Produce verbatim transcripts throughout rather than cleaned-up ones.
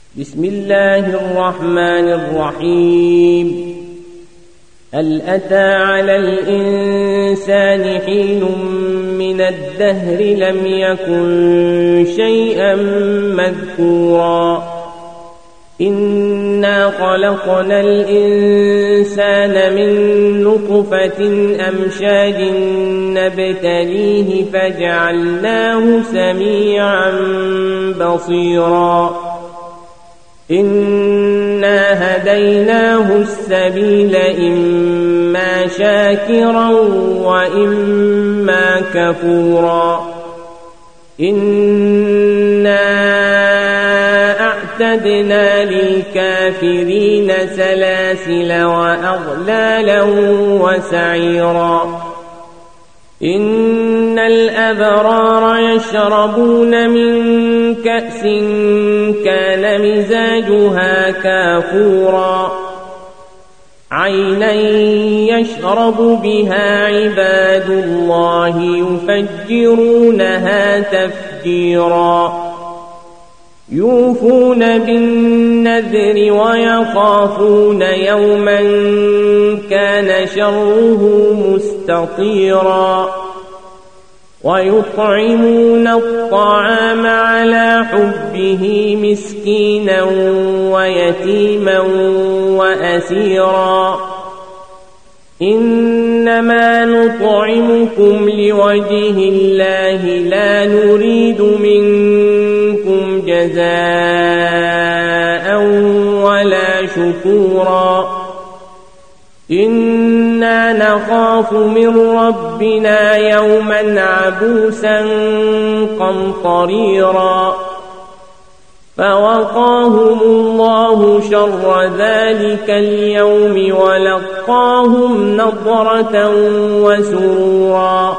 بسم الله الرحمن الرحيم. هل أتى على الإنسان حين من الدهر لم يكن شيئا مذكورا إنا خلقنا الإنسان من نطفة أمشاج نبتليه فجعلناه سميعا بصيرا إنا هديناه السبيل إما شاكرا وإما كفورا إنا أعتدنا للكافرين سلاسل وأغلالا وسعيرا إن الأبرار يشربون من كأس كان مزاجها كافورا عينا يشرب بها عباد الله يفجرونها تفجيرا يوفون بالنذر ويخافون يوما كان شره مستطيرا ويطعمون الطعام على حبه مسكينا ويتيما وأسيرا إنما نطعمكم لوجه الله لا نريد منكم جزاء ولا شكورا إنا نخاف من ربنا يوما عبوسا قمطريرا فوقاهم الله شر ذلك اليوم ولقاهم نضرة وسرورا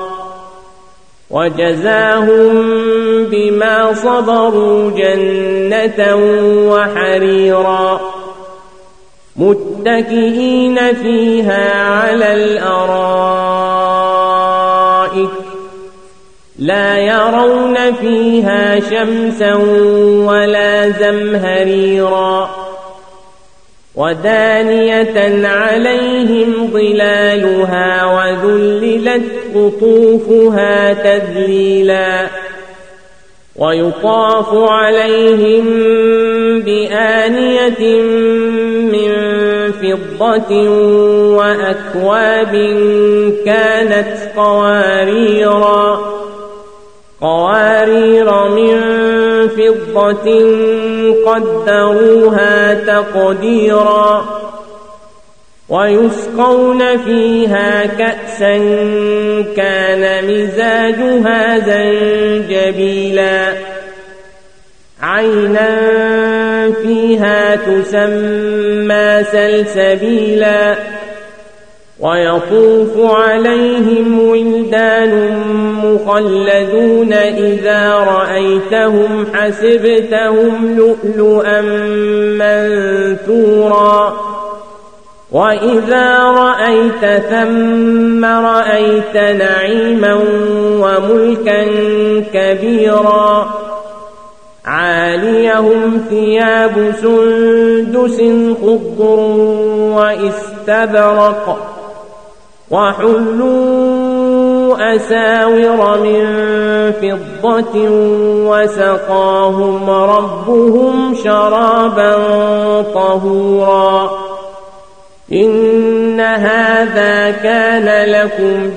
وجزاهم بما صبروا جنة وحريرا متكئين فيها على الأرائك لا يرون فيها شمسا ولا زمهريرا ودانية عليهم ظلالها وذللت قطوفها تذليلا ويطاف عليهم بآنية من فضة وأكواب كانت قواريرا قوارير من فضة قدروها تقديرا ويسقون فيها كأسا كان مزاجها زنجبيلا عينا فيها تسمى سلسبيلا ويطوف عليهم ولدان مخلدون إذا رأيتهم حسبتهم لؤلؤا منثورا وإذا رأيت ثم رأيت نعيما وملكا كبيرا عاليهم ثياب سندس خضر واستبرق وحلوا أساور من فضة وسقاهم ربهم شرابا طهورا إن هذا كان لكم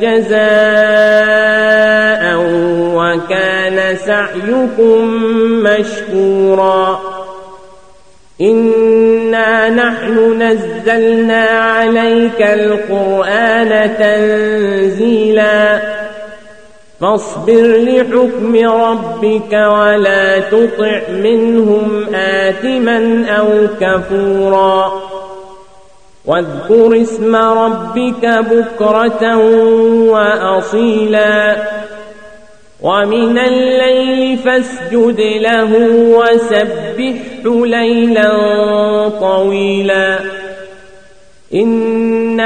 جزاء وكان سعيكم مشكورا إنا نحن نزلنا عليك القرآن تنزيلا فاصبر لحكم ربك ولا تطع منهم آثما أو كفورا واذكر اسم ربك بكرة وأصيلا ومن الليل فاسجد له وسبحه ليلا طويلا إن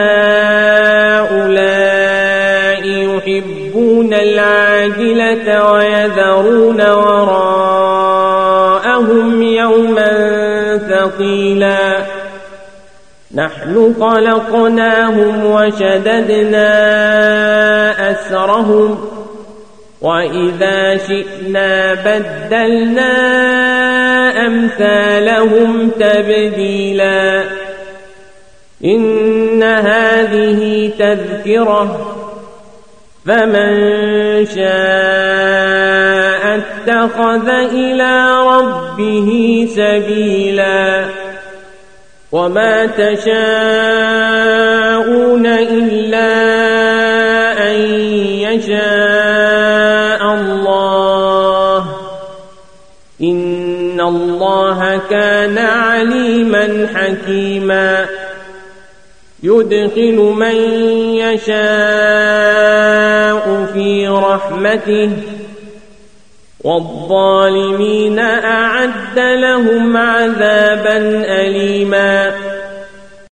هؤلاء يحبون العاجلة ويذرون وراءهم يوما يوما ثقيلا نحن خلقناهم وشددنا أسرهم وإذا شئنا بدلنا أمثالهم تبديلا إن هذه تذكرة فمن شاء اتخذ إلى ربه سبيلا وما تشاءون إلا أن يشاء الله إن الله كان عليما حكيما يدخل من يشاء في رحمته والظالمين أعد لهم عذابا أليما